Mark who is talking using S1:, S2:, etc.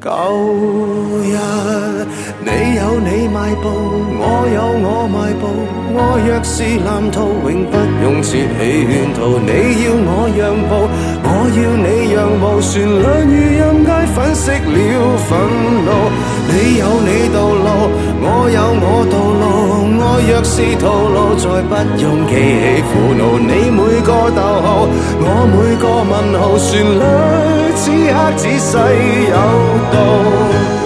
S1: 舊日你有你邁步，我有我邁步。我若是藍圖，永不用設起圈套。你要我讓步，我要你讓步。旋律如任街粉飾了憤怒。你有你道路，我有我道路。我若是套路，再不用記起苦惱。你每個逗號，我每個問號。旋律此刻仔細有道。